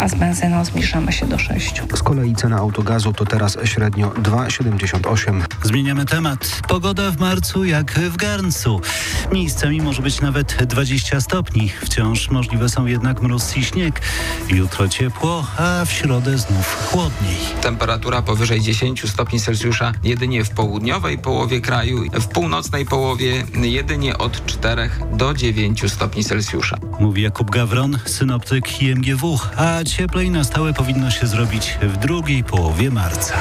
a z benzyną zbliżamy się do 6. Z kolei cena autogazu to teraz średnio 2,78. Zmieniamy temat. Pogoda w marcu jak w garncu. Miejscami może być nawet 20 stopni. Wciąż możliwe są jednak mróz i śnieg. Jutro ciepło, a w środę znów chłodniej. Temperatura powyżej 10 stopni Celsjusza jedynie w południowej połowie kraju, w północnej połowie jedynie od 4 do 9 stopni Celsjusza. Mówi Jakub Gawron, synoptyk IMGW, a cieplej na stałe powinno się zrobić w drugiej połowie marca.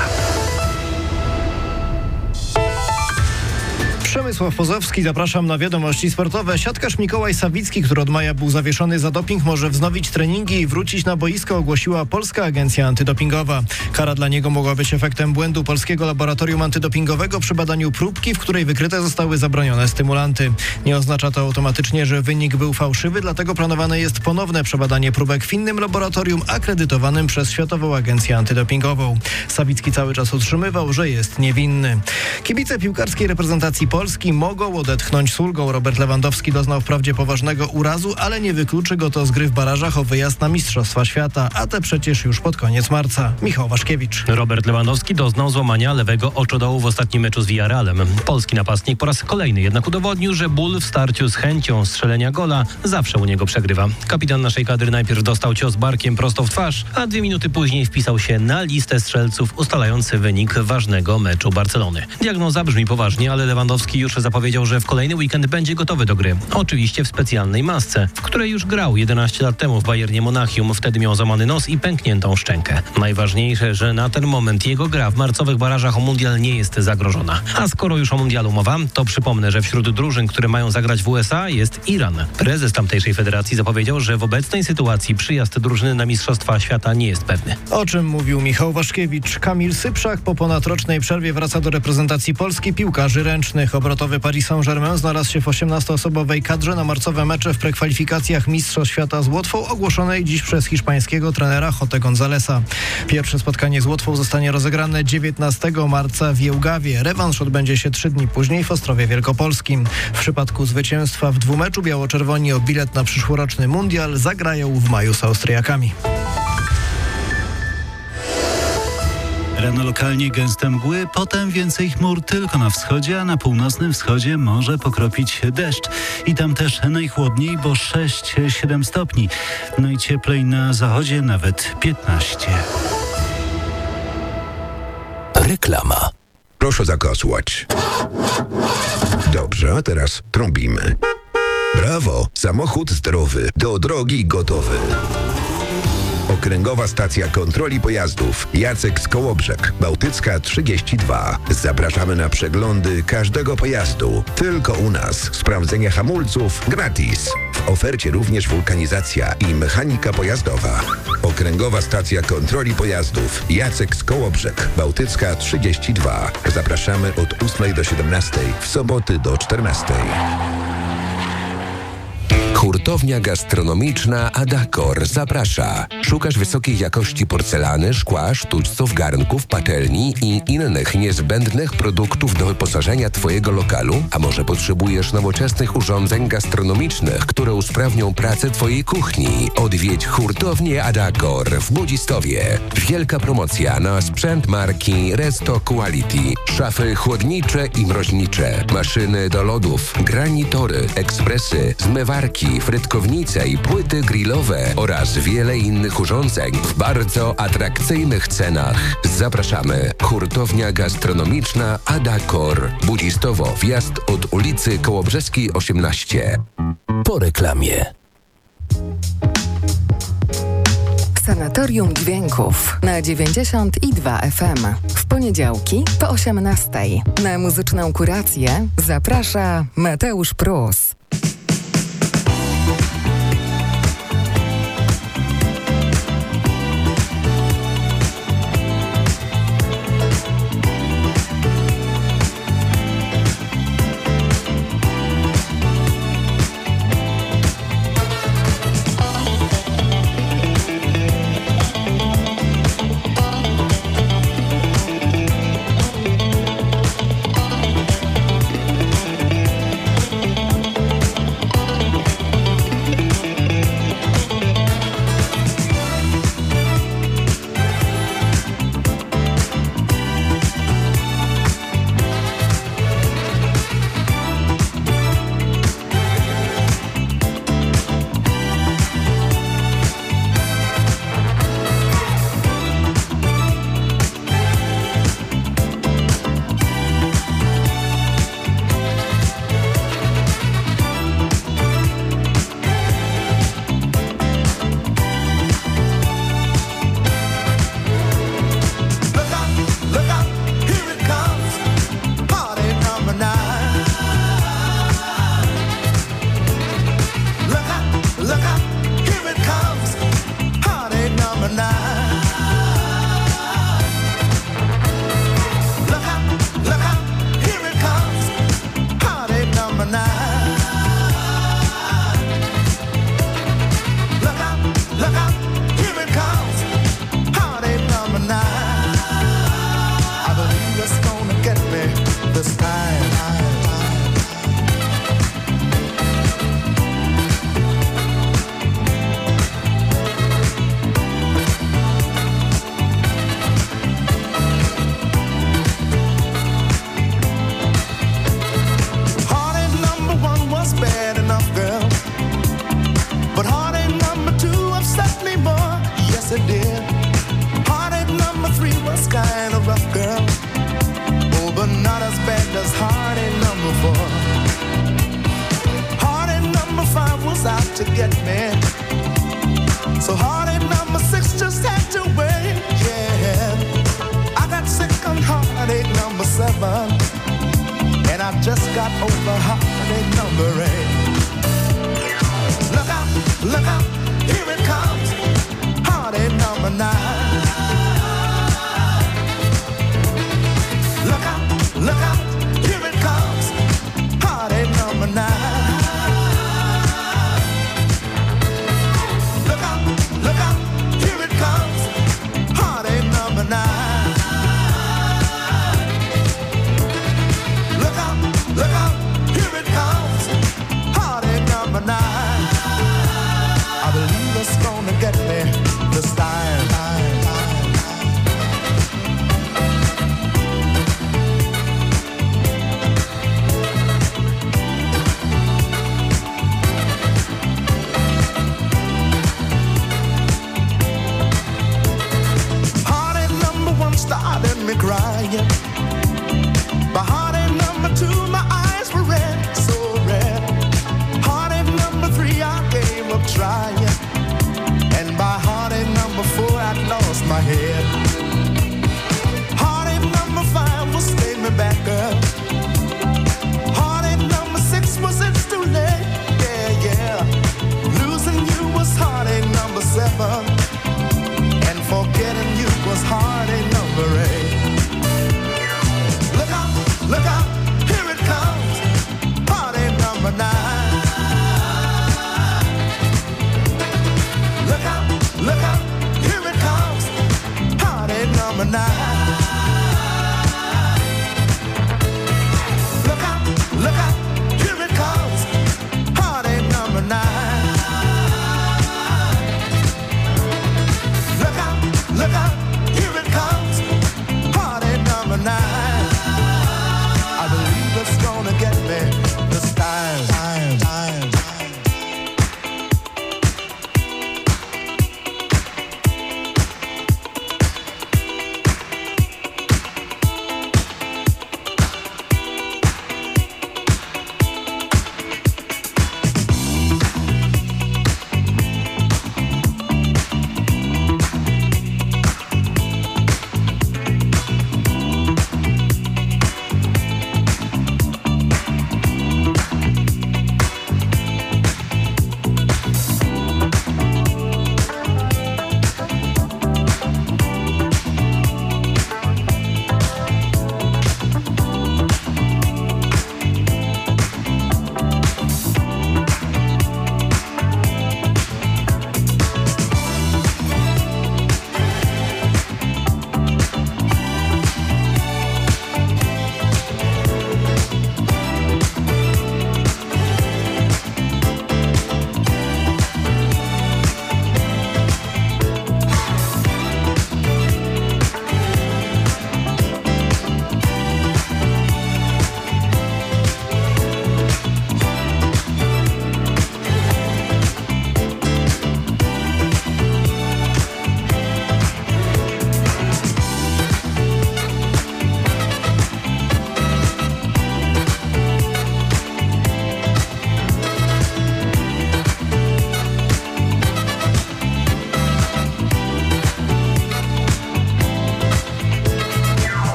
Przemysław Pozowski, zapraszam na wiadomości sportowe. Siatkarz Mikołaj Sawicki, który od maja był zawieszony za doping, może wznowić treningi i wrócić na boisko, ogłosiła Polska Agencja Antydopingowa. Kara dla niego mogła być efektem błędu polskiego laboratorium antydopingowego przy badaniu próbki, w której wykryte zostały zabronione stymulanty. Nie oznacza to automatycznie, że wynik był fałszywy, dlatego planowane jest ponowne przebadanie próbek w innym laboratorium akredytowanym przez Światową Agencję Antydopingową. Sawicki cały czas utrzymywał, że jest niewinny. Kibice piłkarskiej reprezentacji Polski mogą odetchnąć z ulgą. Robert Lewandowski doznał wprawdzie poważnego urazu, ale nie wykluczy go to z gry w barażach o wyjazd na Mistrzostwa Świata, a te przecież już pod koniec marca. Michał Waszkiewicz. Robert Lewandowski doznał złamania lewego oczodołu w ostatnim meczu z Villarrealem. Polski napastnik po raz kolejny jednak udowodnił, że ból w starciu z chęcią strzelenia gola zawsze u niego przegrywa. Kapitan naszej kadry najpierw dostał cios barkiem prosto w twarz, a 2 minuty później wpisał się na listę strzelców ustalający wynik ważnego meczu Barcelony. Diagnoza brzmi poważnie, ale Lewandowski już zapowiedział, że w kolejny weekend będzie gotowy do gry. Oczywiście w specjalnej masce, w której już grał 11 lat temu w Bayernie Monachium. Wtedy miał złamany nos i pękniętą szczękę. Najważniejsze, że na ten moment jego gra w marcowych barażach o mundial nie jest zagrożona. A skoro już o mundialu mowa, to przypomnę, że wśród drużyn, które mają zagrać w USA, jest Iran. Prezes tamtejszej federacji zapowiedział, że w obecnej sytuacji przyjazd drużyny na Mistrzostwa Świata nie jest pewny. O czym mówił Michał Waszkiewicz. Kamil Sypszak po ponadrocznej przerwie wraca do reprezentacji Polski piłkarzy ręcznych. Obrotowy Paris Saint-Germain znalazł się w 18-osobowej kadrze na marcowe mecze w prekwalifikacjach Mistrzostw Świata z Łotwą, ogłoszonej dziś przez hiszpańskiego trenera Jose Gonzalesa. Pierwsze spotkanie z Łotwą zostanie rozegrane 19 marca w Jełgawie. Rewanż odbędzie się 3 dni później w Ostrowie Wielkopolskim. W przypadku zwycięstwa w dwumeczu biało-czerwoni o bilet na przyszłoroczny mundial zagrają w maju z Austriakami. Rano lokalnie gęste mgły, potem więcej chmur tylko na wschodzie, a na północnym wschodzie może pokropić deszcz. I tam też najchłodniej, bo 6-7 stopni. Najcieplej na zachodzie nawet 15. Reklama. Proszę zakasłać. Dobrze, a teraz trąbimy. Brawo! Samochód zdrowy, do drogi gotowy. Okręgowa Stacja Kontroli Pojazdów. Jacek z Kołobrzeg, Bałtycka 32. Zapraszamy na przeglądy każdego pojazdu. Tylko u nas. Sprawdzenie hamulców gratis. W ofercie również wulkanizacja i mechanika pojazdowa. Okręgowa Stacja Kontroli Pojazdów. Jacek z Kołobrzeg, Bałtycka 32. Zapraszamy od 8 do 17, w soboty do 14. Hurtownia gastronomiczna Adakor zaprasza. Szukasz wysokiej jakości porcelany, szkła, sztućców, garnków, patelni i innych niezbędnych produktów do wyposażenia Twojego lokalu? A może potrzebujesz nowoczesnych urządzeń gastronomicznych, które usprawnią pracę Twojej kuchni? Odwiedź hurtownię Adakor w Budzistowie. Wielka promocja na sprzęt marki Resto Quality. Szafy chłodnicze i mroźnicze, maszyny do lodów, granitory, ekspresy, zmywarki, frytkownice i płyty grillowe oraz wiele innych urządzeń w bardzo atrakcyjnych cenach. Zapraszamy. Hurtownia gastronomiczna Adakor. Budzistowo, wjazd od ulicy Kołobrzeskiej 18. Po reklamie. Sanatorium Dźwięków na 92 FM. W poniedziałki po 18. Na muzyczną kurację zaprasza Mateusz Prus.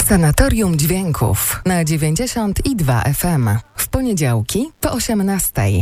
Sanatorium Dźwięków na 92 FM. W poniedziałki po 18:00.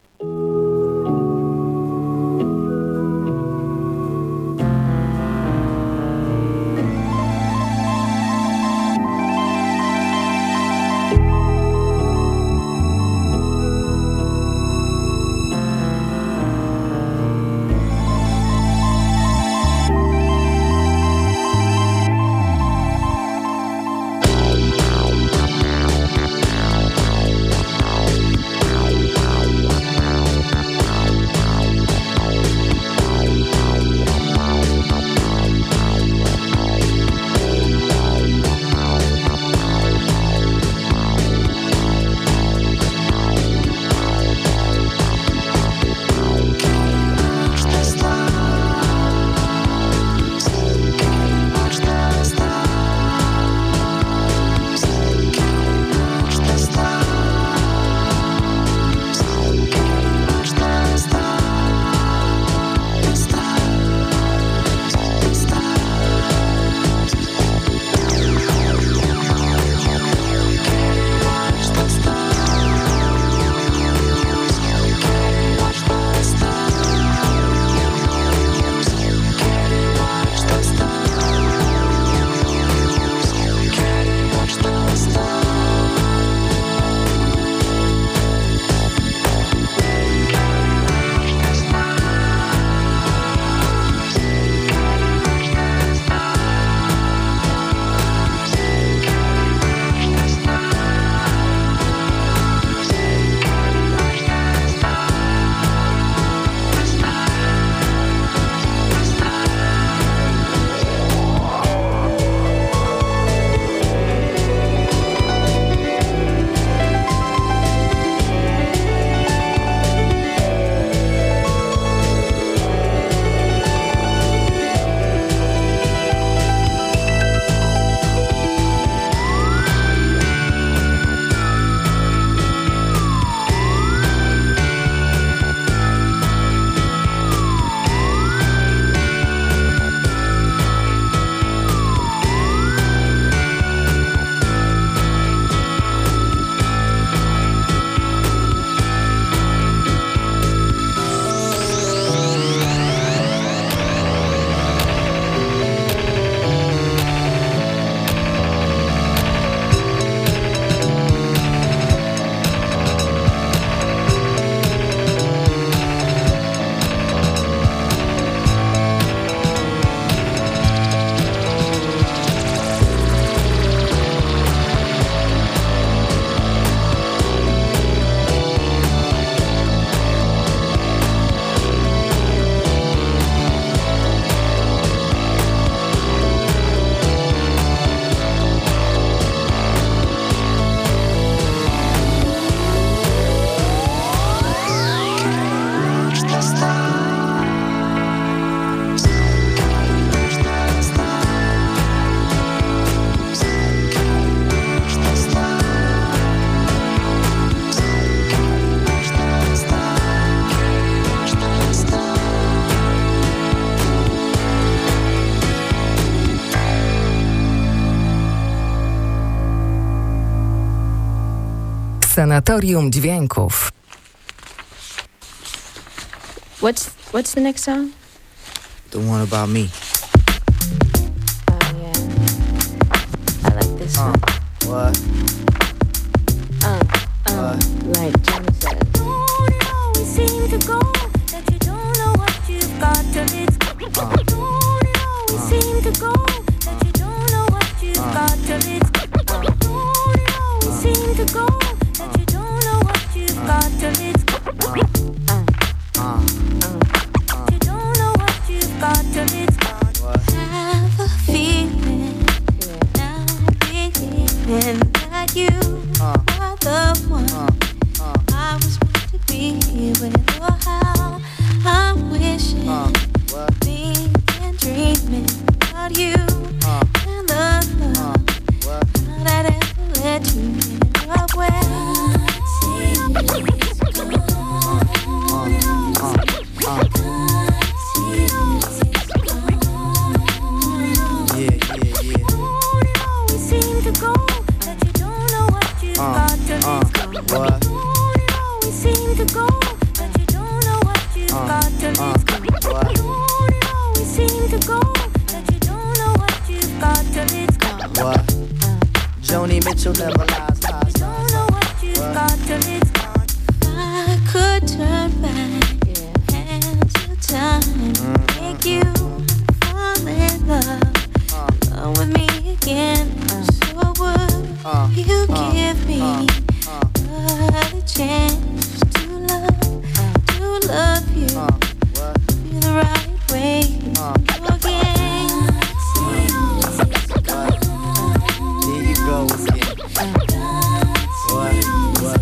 Sanatorium Dźwięków. What's the next song? The one about me. Oh yeah, I like this one. What? Like Jimmy said. Don't it always seem to go that you don't know what you've got till it's Don't it always seem to go that you don't know what you've got till it's Don't it always seem to go that you don't know what you've got till it's You don't know what you've got till it's Have a feeling, now believing that you are the one I was meant to be with. Oh, how I'm wishing, thinking, dreaming about you and the love that ever led you in your way. Don't it always seem What? Don't it always seem to go that you don't know what you've got till it's gone? What? Don't it always seem to go that you don't know what you've got till it's gone? What? Joni Mitchell never lies. Don't know what you've got till it's gone. I could turn back and to time, make you fall in love with me again. So would you give me a chance to love you the right way again? Here you go again. What?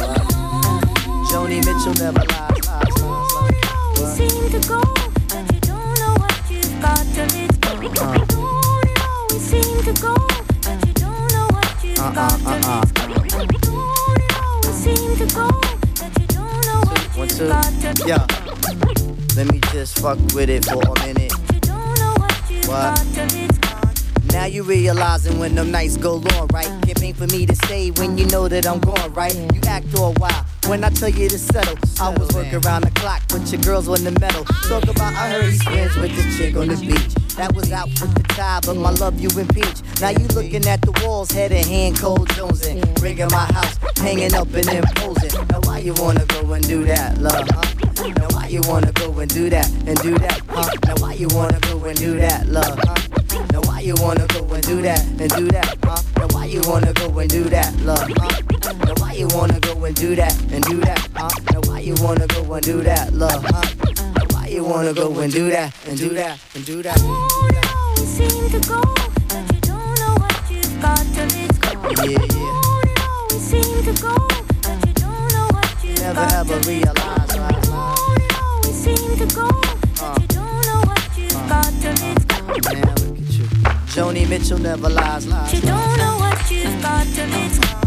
Joni Mitchell never lies. Don't seem to go that you don't know what you've got till it's gone. Don't it always seem to go that you don't know what you've got till it's gone. Don't it always seem to go that you don't know what you've got till it's gone. Yeah. Let me just fuck with it for a minute. You don't know what you've got till it's gone. Now you realizing when them nights go long, right? It ain't for me to say when you know that I'm gone, right? You act all wild when I tell you to settle. I was working around the clock, but your girls on the metal. Talk about I heard he's friends with this chick on the beach. That was out with the tie, but my love you impeach. Now you looking at the walls, head in hand, cold jonesing. Rigging my house, hanging up and imposing. Now why you wanna go and do that, love, huh? Now why you wanna go and do that, huh? Now why you wanna go and do that, love, huh? Now why you wanna go and do that, huh? Now why you wanna go and do that, love, huh? Now why you wanna go and do that, huh? Now why you wanna go and do that, love, huh? Now why you wanna go and do that, Don't it always seem to go that you don't know what you've got till it's gone. Yeah. Don't it always seem to go that you don't know what you've Never got ever till it's realize, gone. right? Don't it always seem to go that you don't know what you've got till it's gone. Man, look at you. Joni Mitchell never lies. You don't know what you've got till it's gone.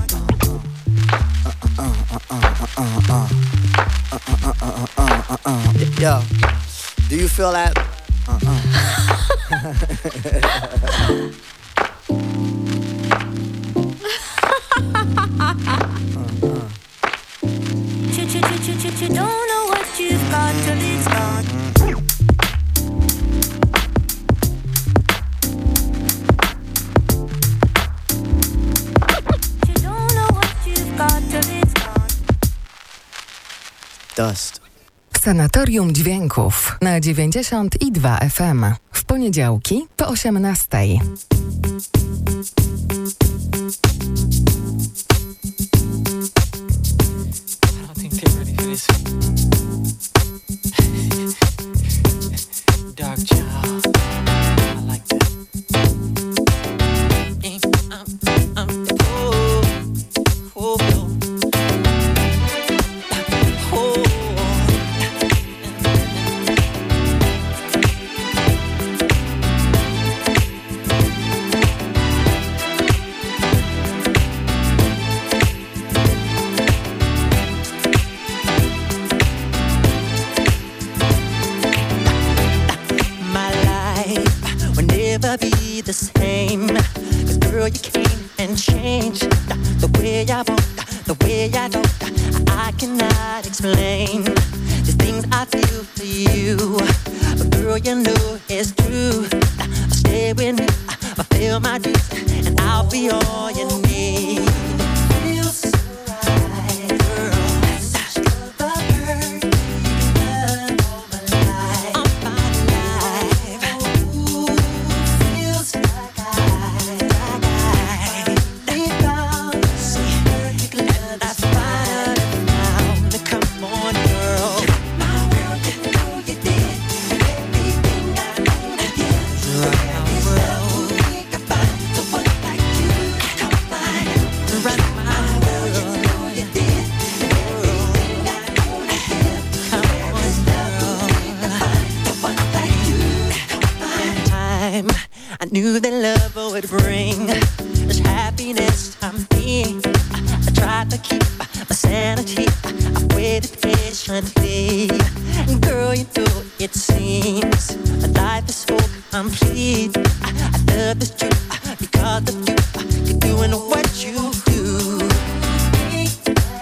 Yo, do you feel that? You don't know what you've got till it's gone. You don't know what you've got till it's gone. Dust. Sanatorium Dźwięków na 92 FM. W poniedziałki po 18:00. Dark child, I like that. Be the same, 'cause girl you came and changed the way I walk, the way I talk. I cannot explain the things I feel for you, but girl you know it's true. Stay with me, fulfill my dreams, and I'll be all you need. Feels so right, girl. I knew that love would bring this happiness to me. I tried to keep my sanity. I waited patiently. And girl, you know it seems my life is so complete. I love this truth because of you. You're doing what you do.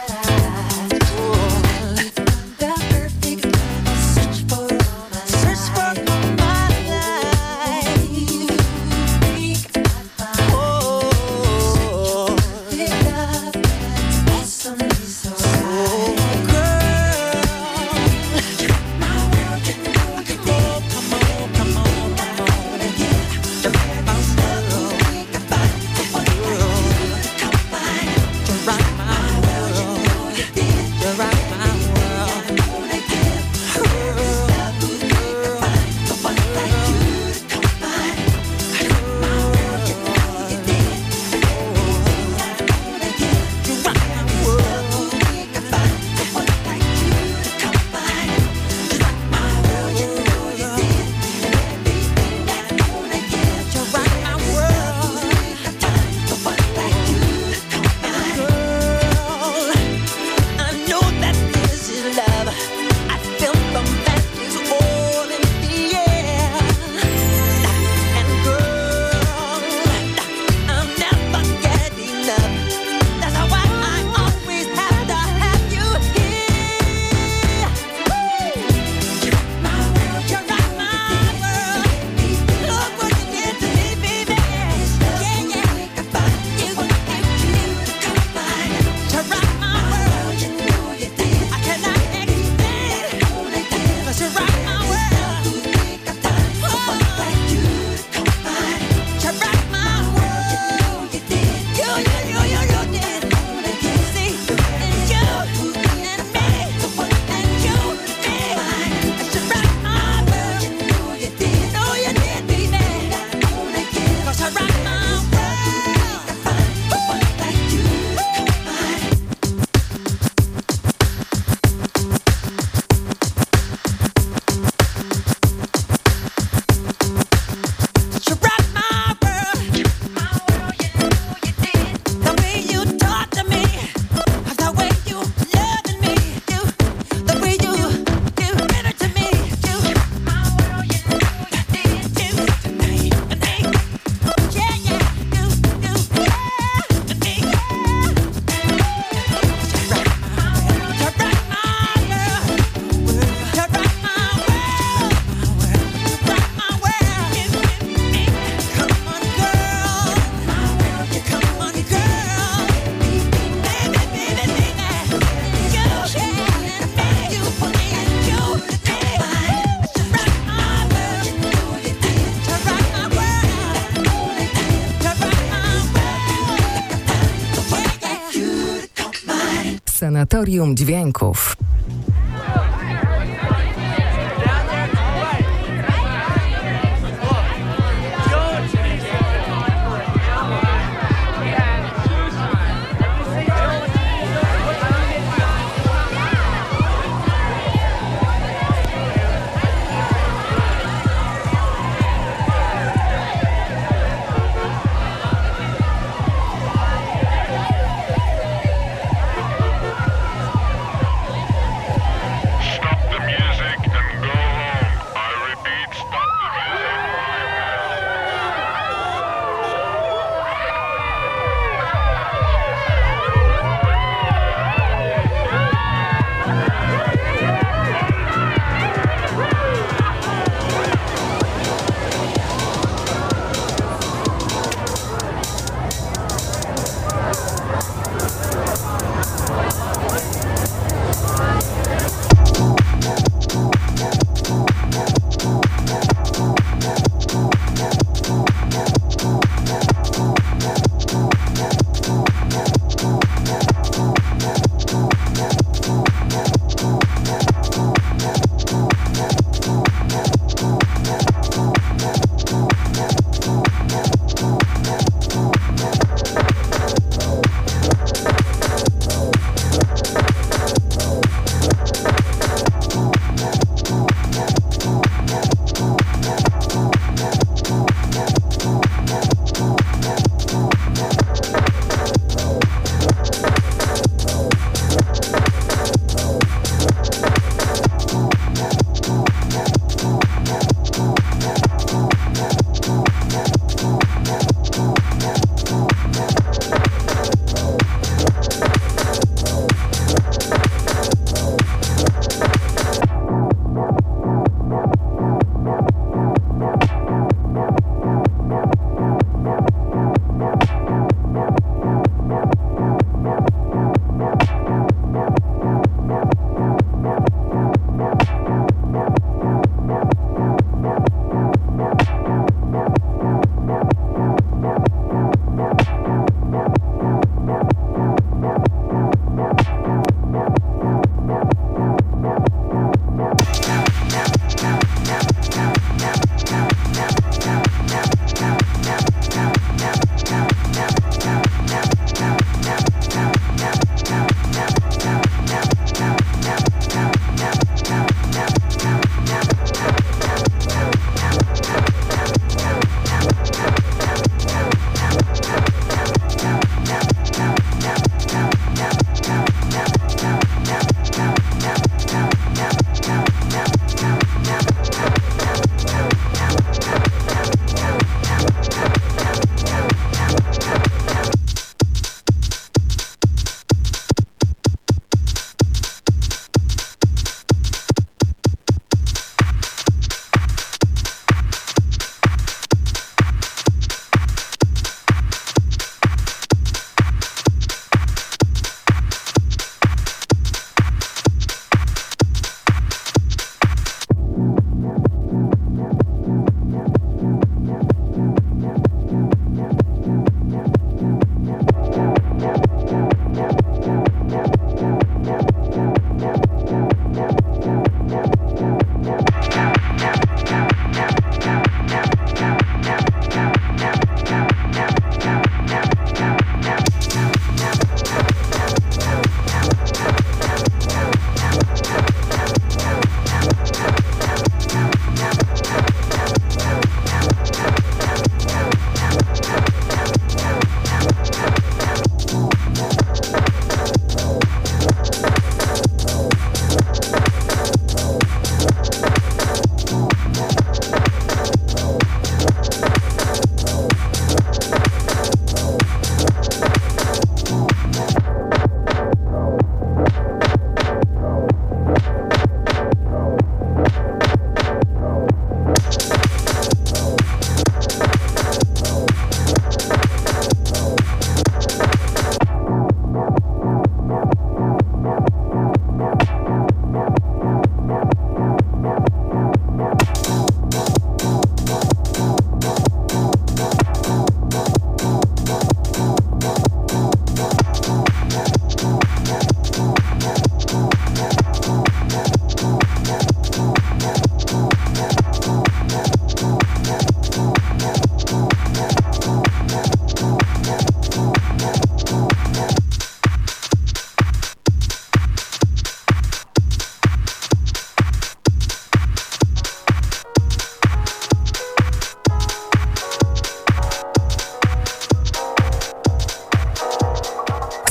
Sanatorium Dźwięków.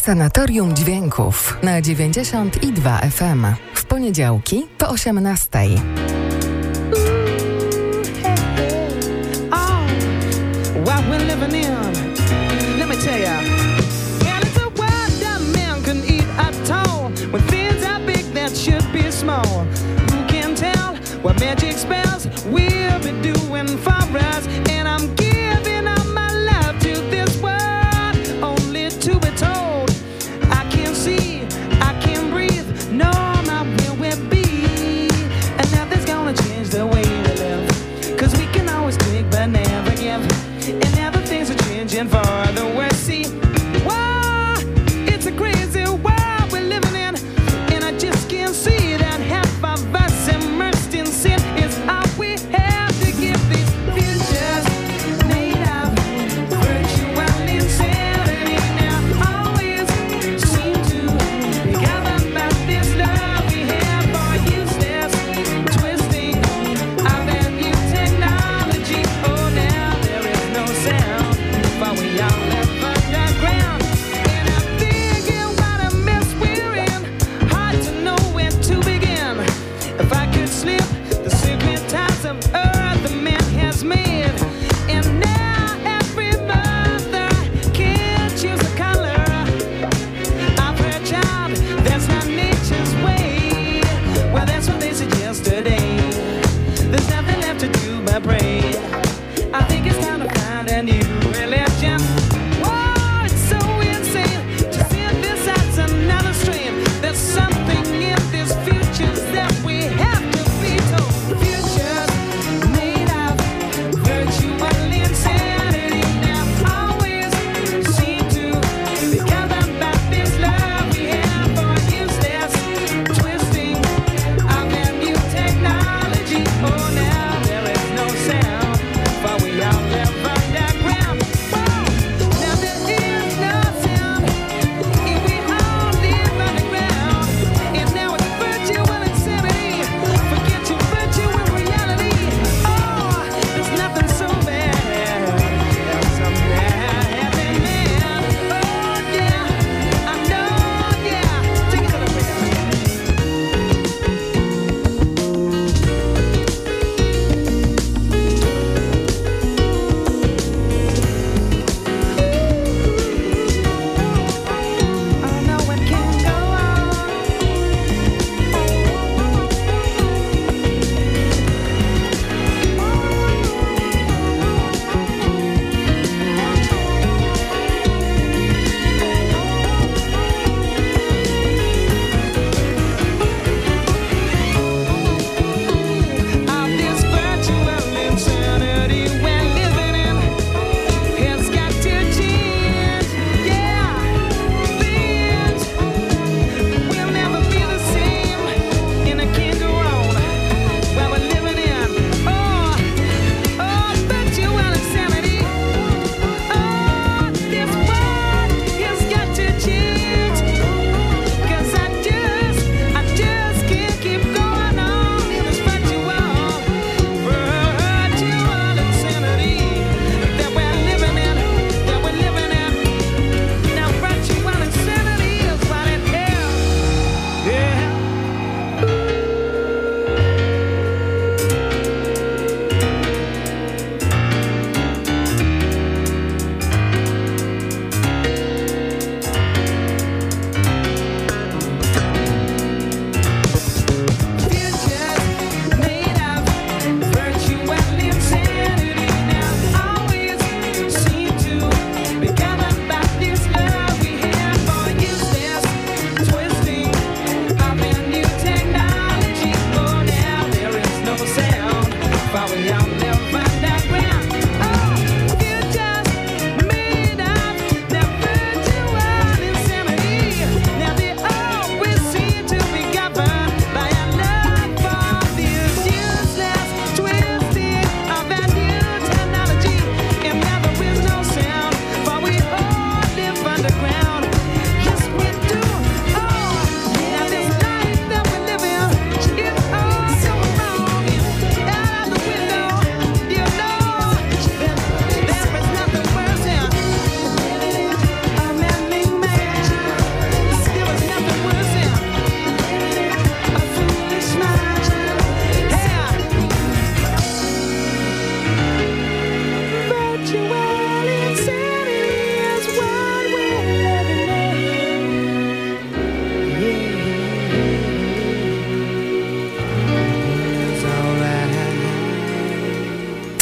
Sanatorium Dźwięków na 92 FM. W poniedziałki po 18. What we're living in, let me tell ya. And it's a world that man can eat at all. When things are big that should be small. Who can tell what magic spells we'll be doing for us? And I'm giving up my love to this world, only to be told I can't see, I can't breathe, no, not where we'll be. And nothing's gonna change the way we live, 'cause we can always take but never give. And now the things are changing for the worse. See, wow, it's a crazy world we're living in, and I just can't see that half of us immersed in sin is all we have to give these future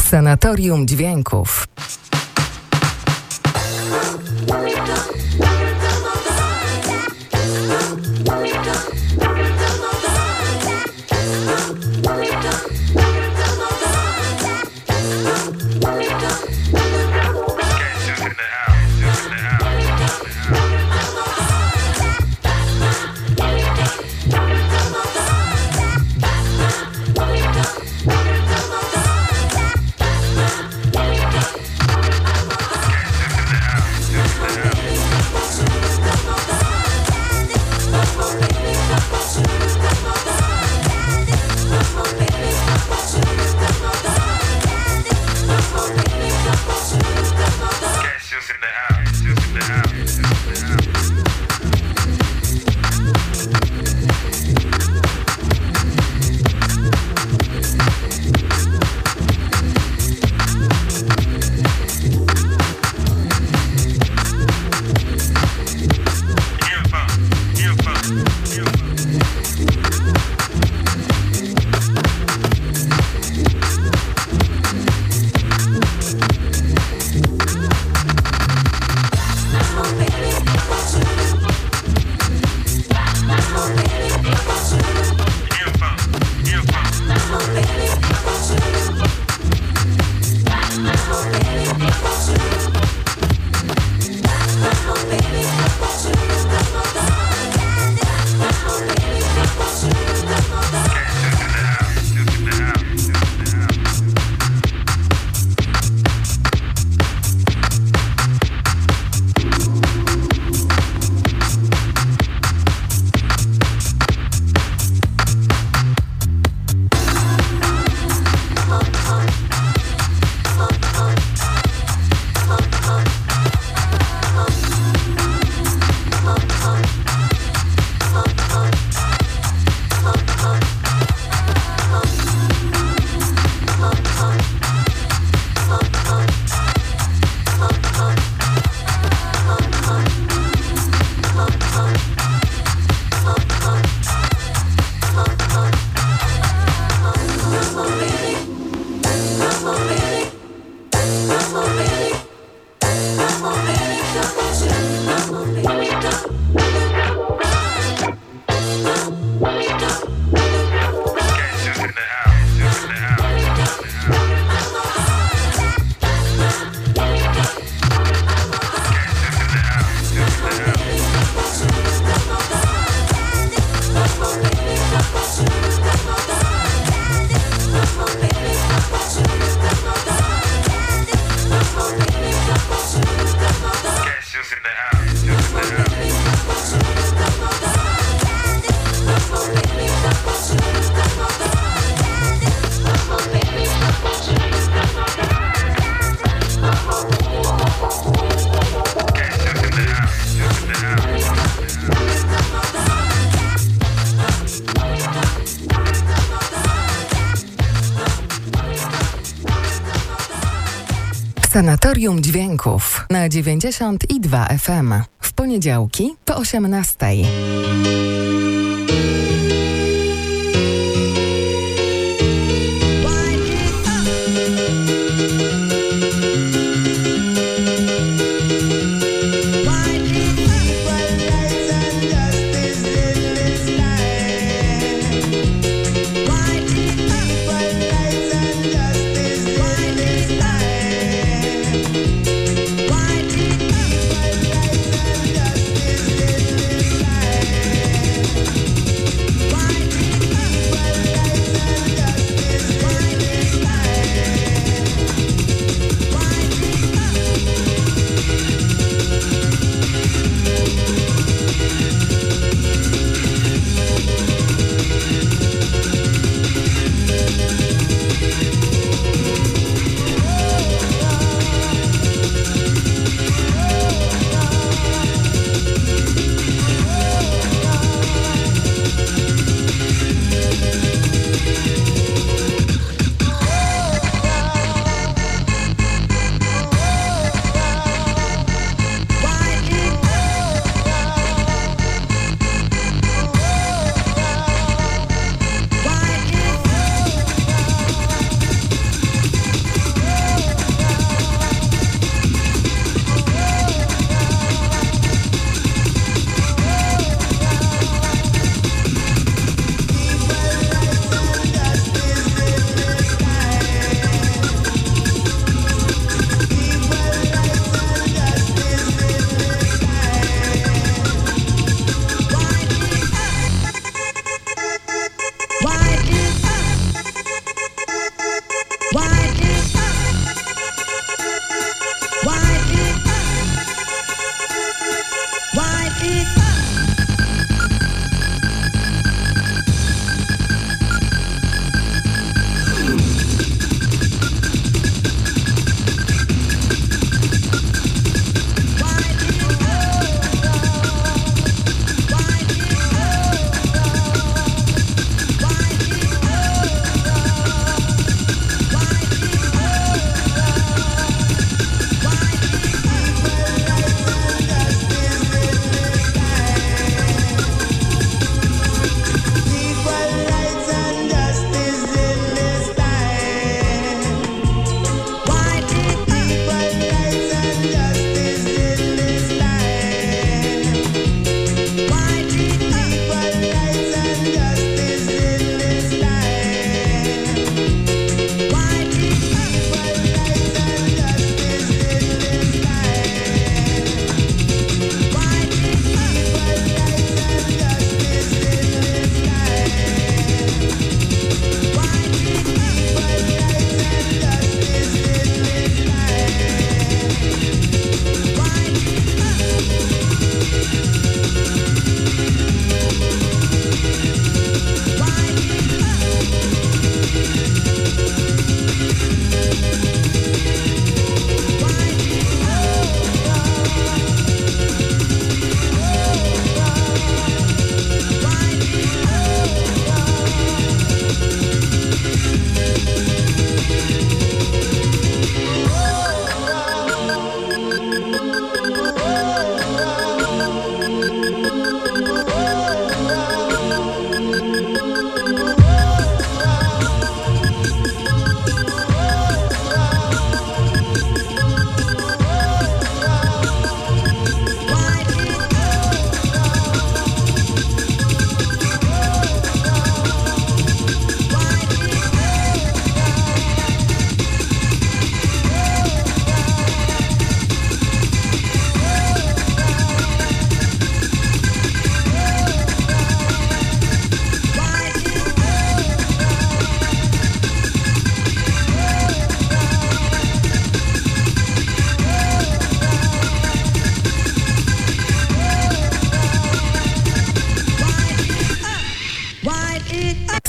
Sanatorium Dźwięków. Sanatorium Dźwięków na 92 FM. W poniedziałki po 18.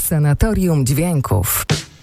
Sanatorium Dźwięków.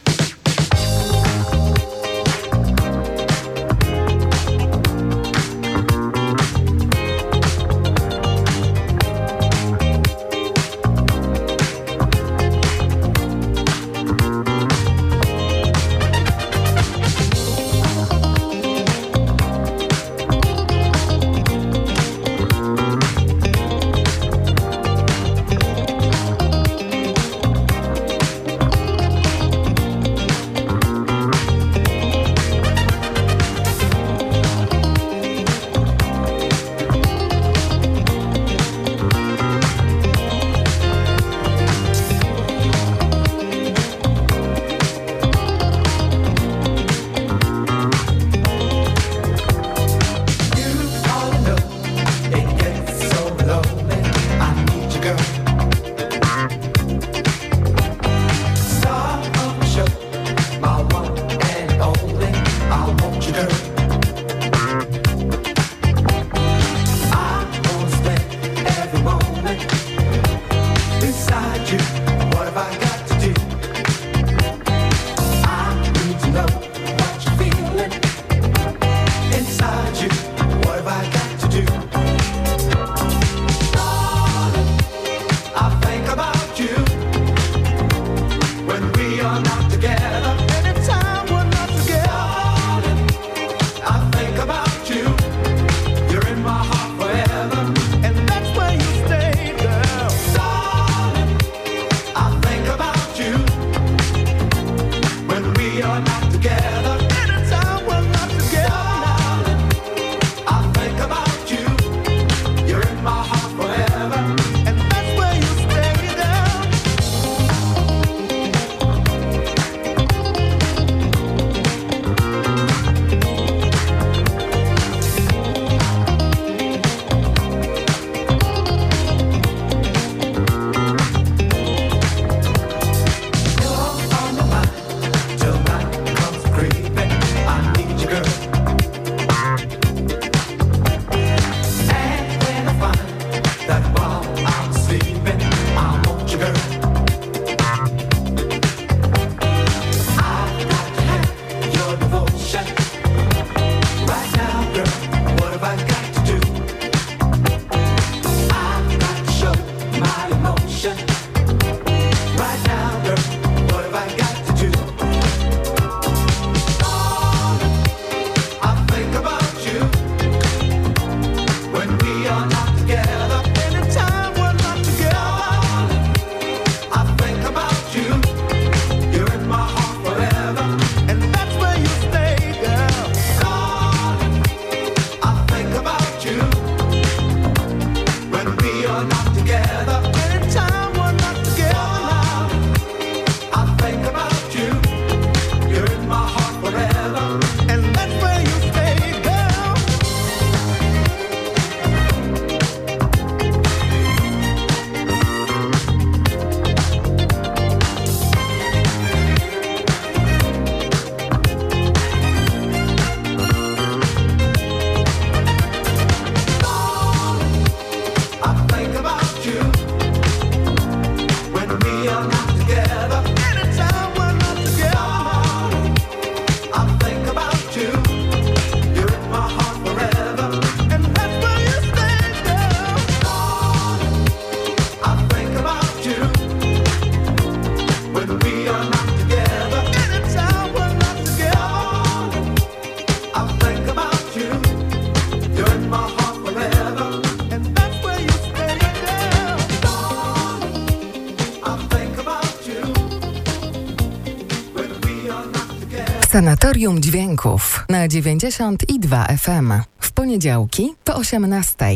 Sanatorium Dźwięków na 92 FM. W poniedziałki po 18.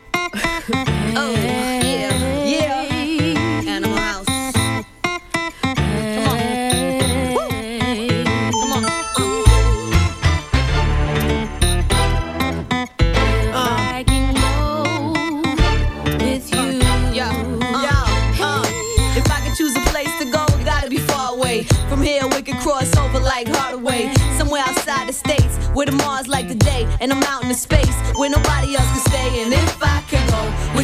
Cross over like Hardaway, somewhere outside the states, where the Mars like the day, and I'm out in the space where nobody else can stay. And if I could go with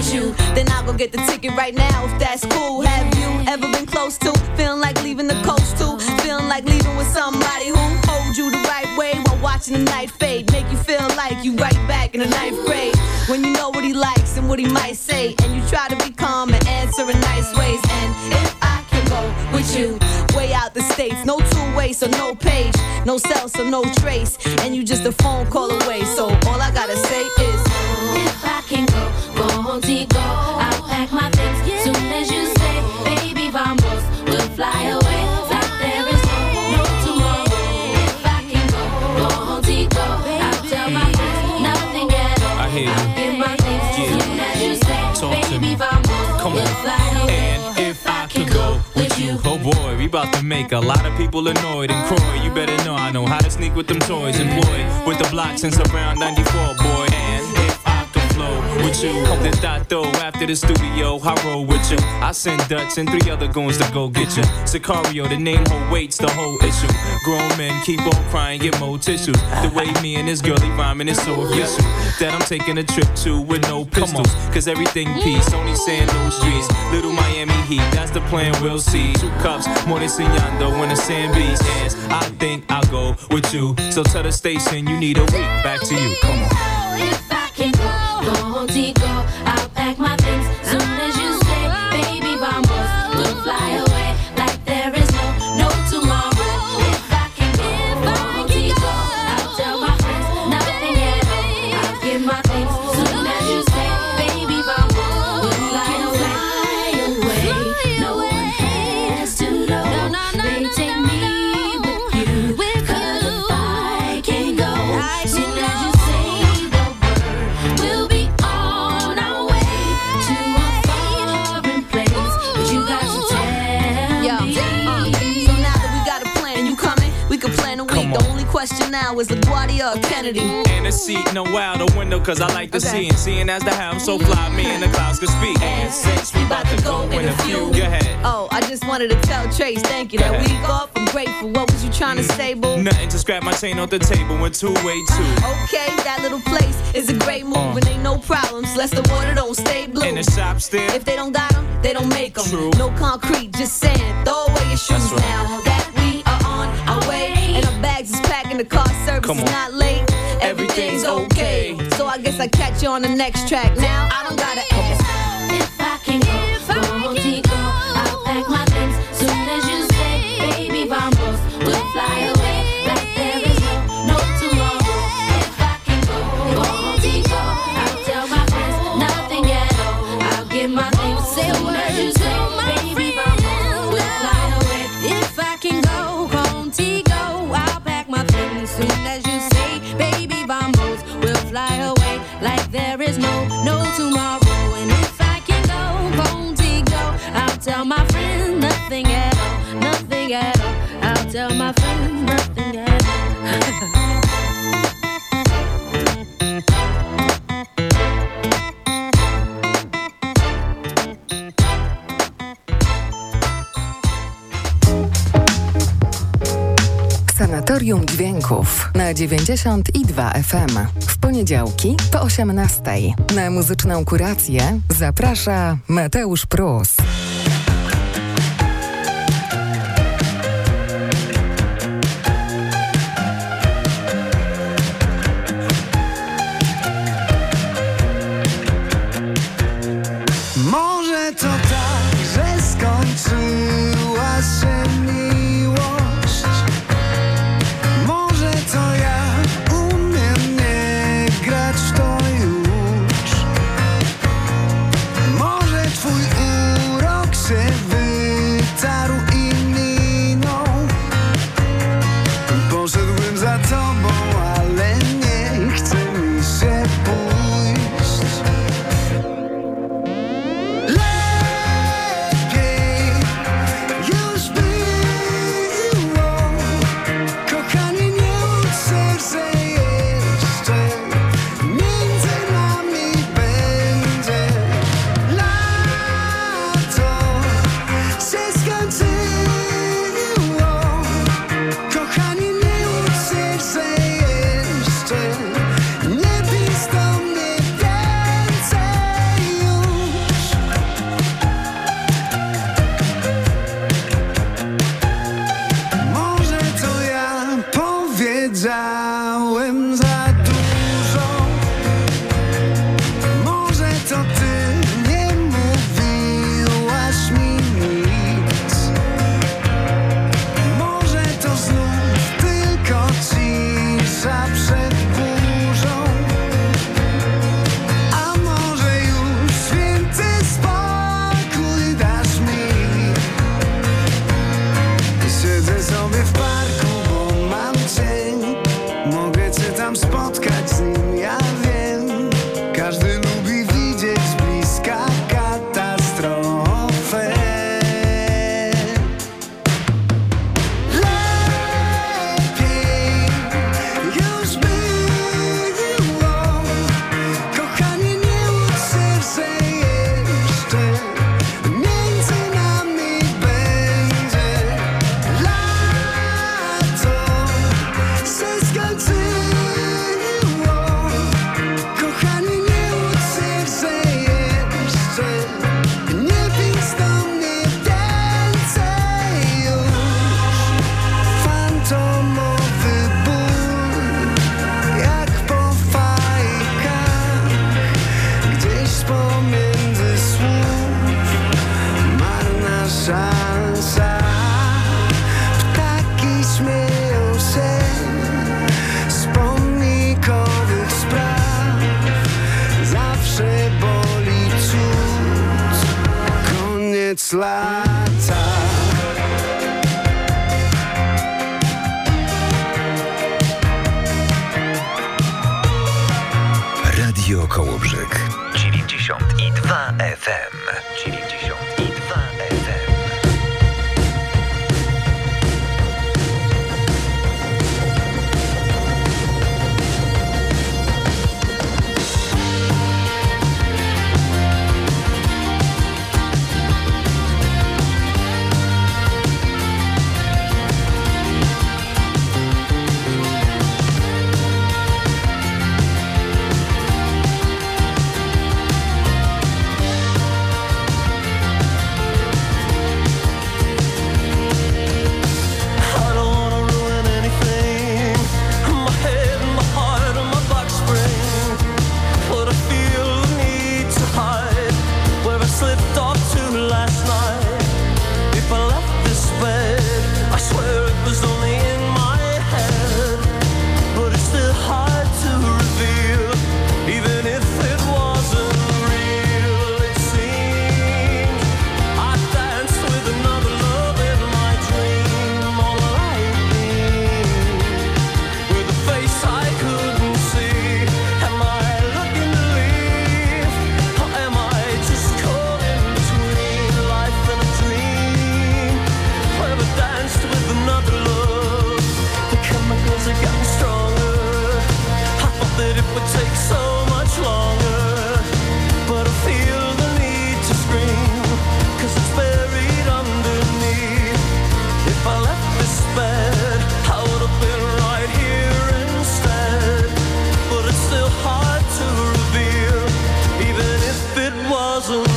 with you. Then I'll go get the ticket right now if that's cool. Have you ever been close to feeling like leaving the coast too? Feeling like leaving with somebody who hold you the right way while watching the night fade. Make you feel like you right back in the 9th grade. When you know what he likes and what he might say, and you try to be calm and answer in nice ways. And if I can go with you way out the States, no two-way, so no page, no cell, so no trace, and you just a phone call away. So all I gotta say is, if I can go home, go. I'll pack my things soon as you say, baby, vamos, we'll fly away like there is no tomorrow. If I can go home, go. I'll tell my friends nothing at all. I hear you. I'll get my things soon as you say, baby, vamos, Come we'll on. fly away. And if I could go with you, oh boy, we about to make a lot of people annoyed. And Croy, you better know I know how to sneak with them toys. Employed with the block since around 94, boy. And if I could flow with you, then Dato, after the studio, I roll with you. I send Dutch and 3 other goons to go get you. Sicario, the name hold weights, the whole issue. Grown men keep on crying, get more tissues. The way me and this girlie rhyming is so official that I'm taking a trip to with no pistols. Cause everything peace, only saying no streets. Little Miami Heat, that's the plan, we'll see. 2 cups, more than enseñando when the sand beats. Yes, I think I'll go with you. So tell the station you need a week. Back to you, come on. If I can go home, go. I'll pack my things soon as you say, baby, vamos, we'll fly away like there is no tomorrow. If I can go home, go. I'll tell my friends nothing at all. I'll get my things soon as you say, baby, vamos, we'll fly away. No one has to know. They take me with you. 'Cause if I can go, soon as you say the word, we'll be on our way to a foreign place. But you got to tell me. So now that we got a plan, you coming? We can plan a week. The only question now is LaGuardia or Kennedy. And a seat, no out the window, cause I like to see. And seeing as the house so fly, me and the clouds could speak. And since we about to go in a few, go ahead. Oh, I just wanted to tell Trace, thank you. That week off, I'm grateful. What was you trying to say, boo? Nothing, just grab my chain off the table and 2-way 2. Okay, that little place is a great move and ain't no problems. Less the water don't stay blue. In the shop still. If they don't got them, they don't make them. True. No concrete, just sand. Throw away your shoes right. now. That we are on our way. And our bags is packed and the car service is not late. Everything's okay. So I guess I catch you on the next track. Now I don't gotta ask. If I can go home, go. I'll pack my things soon as you say, baby, vamos, we'll fly away like there is no tomorrow. If I can go home, go. I'll tell my friends nothing at all. I'll get my things soon as you say, baby, vamos, we'll fly away. If I can go home, go. I'll pack my things soon as you say, baby, vamos, we'll fly away like there is no tomorrow. And if I can go home, go, I'll tell my friends nothing at all, nothing at all. I'll tell my friends nothing at all. Sanatorium Dźwięków na 92 FM. W poniedziałki po 18. Na muzyczną kurację zaprasza Mateusz Prus. Może to tak, że skończyła się miłość. Może to ja umiem nie grać w to już. Może twój urok się wytarł i minął. Poszedłbym za tobą, ale nie chce mi się pójść. przez lata. Radio Kołobrzeg 92 FM 90.